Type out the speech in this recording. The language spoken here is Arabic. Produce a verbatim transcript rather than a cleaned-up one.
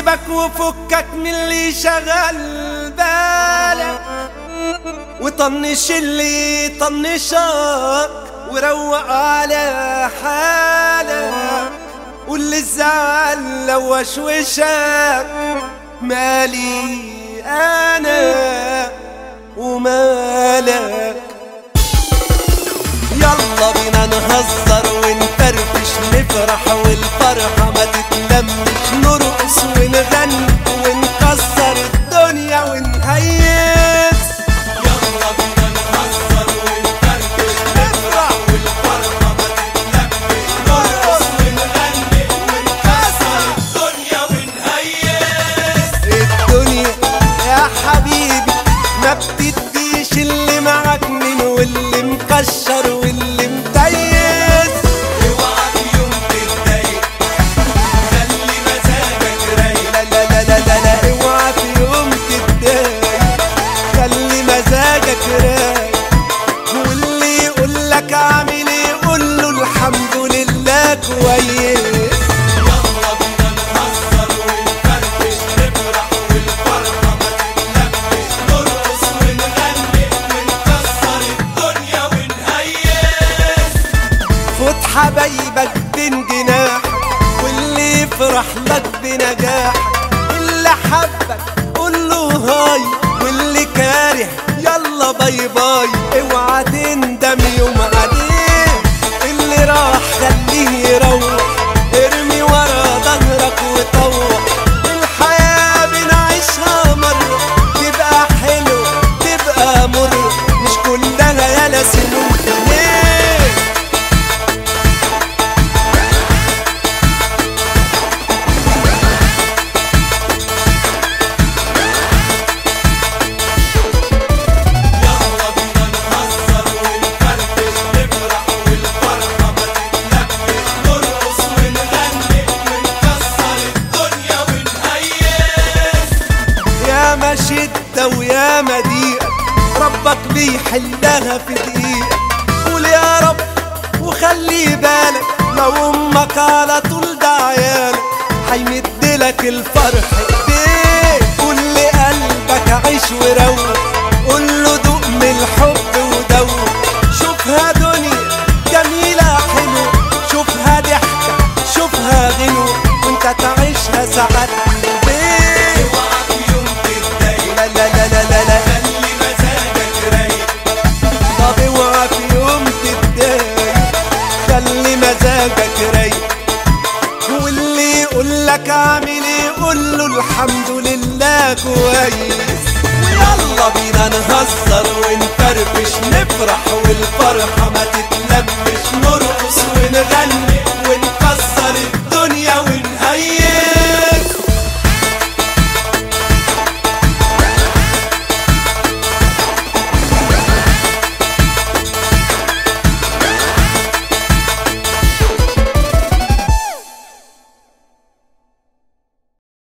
سيبك وفكك من اللي شغل بالك، وطنش اللي طنشك وروق على حالك، واللي الزعل لو وشوشك مالي انا ومالك. يلا بينا نهزر ونفرفش نفرح والفرحة ما تتلمش، نرقص ونغني ونكسر الدنيا ونهيس. يلا بينا نهزر ونفرفش نفرح والفرحة ما تتلمش، نرقص ونغني ونكسر الدنيا ونهيس. الدنيا يا حبيبي ما بتديش اللي معاك من واللي مكشر واللي متيس. اوعى في يوم تتضايق، خلي مزاجك رايق. لا لا لا لا لا لا اوعى في يوم تتضايق، خلي مزاجك رايق. واللي يقولك اعمل ايه قوله الحمد لله كويس. يلا بينا نهزر ونفرفش نفرح والفرحة ما تتلمش، نرقص ونغني ونكسر الدنيا ونهيس. فوت حبايبك بين جناحك واللي يفرح لك بنجاحك، اللي حبك قوله هاي واللي كاره يلا باي باي. اوعى تندم يوم عليه، اللي راح خليه يروح، ارمي ورا ظهرك وطوح. الحياة بنعيشها مرة، تبقى حلو تبقى مر، مش كلها يالا سنون ليه. يلا بينا نهزر ونفرفش نفرح والفرحة ما تتلمش، نرقص ونغني ونكسر الدنيا ونهيس. يا ما شدة ويا ما ضيقة ربك بيحلها في دقيقة. قول يا رب وخلي بالك، لو امك على طول ده عيالك هيمدلك الفرح ايديك. قول لقلبك عيش وروق، قول له دوق من الحب ودوق. شوفها دنيا جميلة حلوة، شوفها ضحكة شوفها غنوة، وانت تعيشها سعادة البيت. اوعى في يوم تتضايق، لا لا لا لا لا لا خلي مزاجك رايق. طب اوعى في يوم تتضايق، خلي مزاجك رايق. واللي يقولك اعمل ايه قوله الحمد لله كويس. ويلا بينا نهزر ونفرفش نفرح والفرحة ما تتلمش،